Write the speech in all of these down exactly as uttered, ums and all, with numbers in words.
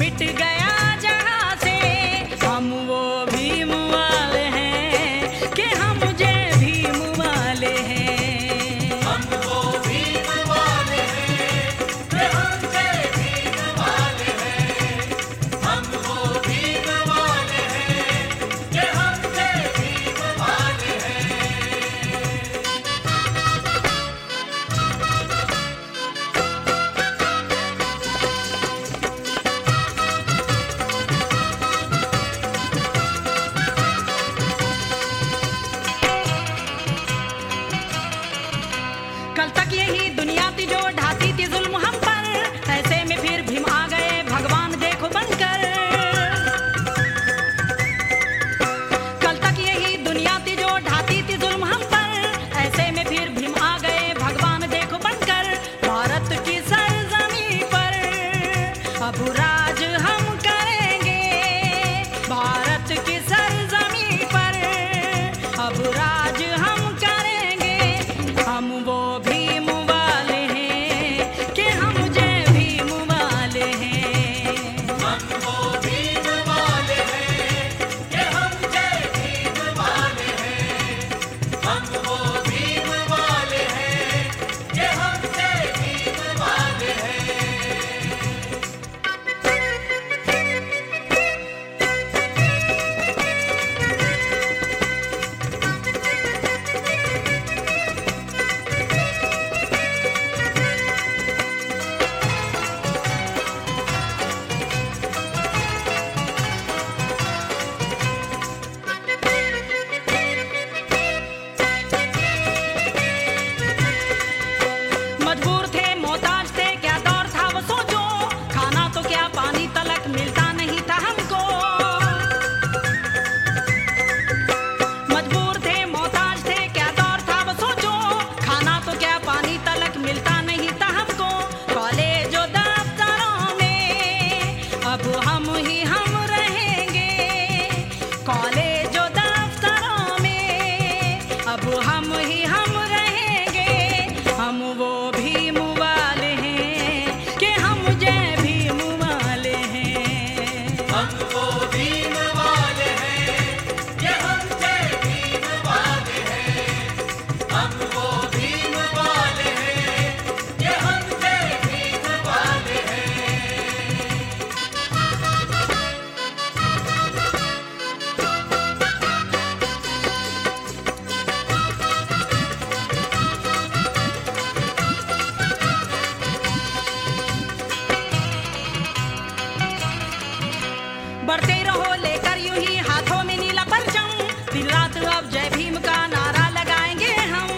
मिट गया जहाँ से। हम वो भीम वाले हैं कि हम जय भीम वाले हैं। हम वो भीम वाले हैं कि हम जय भीम वाले हैं। हम वो भीम वाले हैं कि हम जय भीम वाले हैं। कल तक यही दुनिया थी जो ढाती थी जुल्म हम पर, ऐसे में फिर भीम आ गए भगवान देखो बनकर। कल तक यही दुनिया थी जो ढाती थी जुल्म हम पर, ऐसे में फिर भीम आ गए भगवान देखो बनकर। भारत की सरजमी पर अब राज हम करेंगे, भारत की सरजमी पर अब राज हम करेंगे। हम वो भीम वाले हैं कि हम जय भीम वाले हैं। हम वो भीम वाले हैं कि हम जय भीम वाले हैं। हम वो भीम वाले हैं कि हम जय भीम वाले हैं। मजबूर थे मोहताज थे क्या दौर था वो सोचो, खाना तो क्या पानी तलक मिलता नहीं था हमको। मजबूर थे मोहताज थे क्या दौर था वो सोचो, खाना तो क्या पानी तलक मिलता नहीं था हमको। कॉलेजों दफ्तरों में अब हम ही हम रहेंगे, कॉलेजों दफ्तरों में अब हम ही हम रहेंगे। हम वो भीम वाले हैं कि हम जय भीम वाले हैं। हम वो भीम वाले हैं कि हम जय भीम वाले हैं। हम वो भीम वाले हैं कि हम जय भीम वाले हैं। बढ़ते रहो लेकर यूं ही हाथों में नीला परचम, दिन रात अब जय भीम का नारा लगाएंगे हम।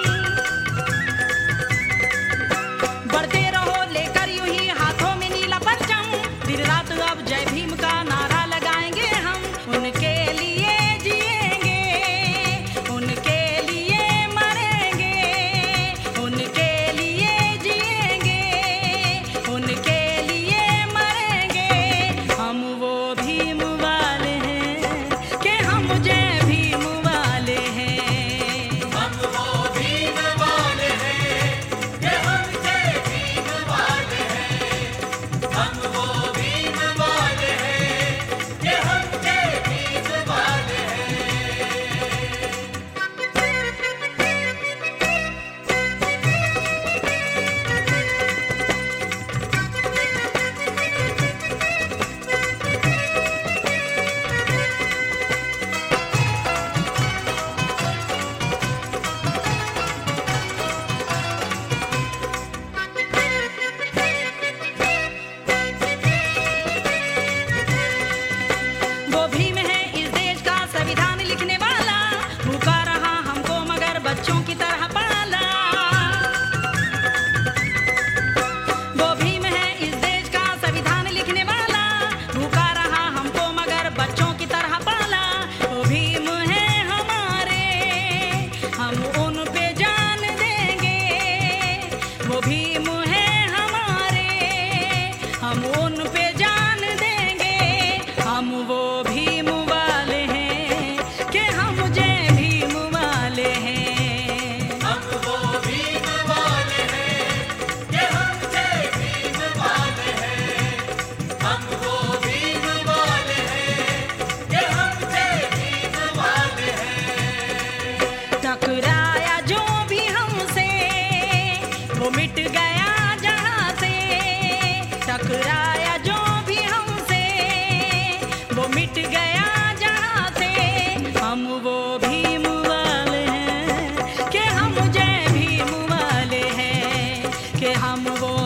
बढ़ते रहो लेकर यूं ही हाथों में नीला परचम, दिन रात अब जय भीम का नारा लगाएंगे हम। उनके लिए जिएंगे, उनके लिए मरेंगे, उनके लिए जिएंगे, उनके लिए मरेंगे। हम वो भीम वाले हैं कि हम जय भीम वाले हैं। हम वो भीम वाले हैं कि हम जय भीम वाले हैं। हम वो भीम वाले हैं कि हम जय भीम वाले हैं। वो भीम है इस देश का संविधान लिखने वाला, भूखा रहा हमको मगर बच्चों की तरह पाला। वो भीम है इस देश का संविधान लिखने वाला, भूखा रहा हमको मगर बच्चों की तरह पाला। वो भीम है हमारे, हम उन पे जान देंगे। वो भीम है हमारे, हम उन पे जान देंगे। हम वो भीम वाले हैं कि हम जय भीम वाले हैं। हम वो भीम वाले हैं कि हम जय भीम वाले हैं। हम वो कि हम वो